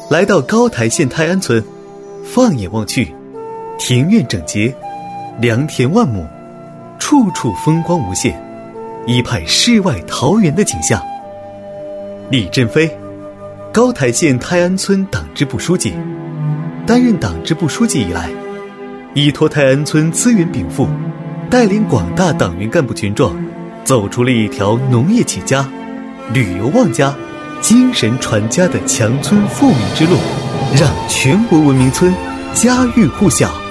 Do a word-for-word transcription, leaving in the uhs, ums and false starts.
来到高台县泰安村，放眼望去，庭院整洁，良田万亩，处处风光无限，一派世外桃源的景象。李振飞，高台县泰安村党支部书记，担任党支部书记以来，依托泰安村资源禀赋，带领广大党员干部群众走出了一条农业起家、旅游旺家、精神传家的强村富民之路，让全国文明村家喻户晓。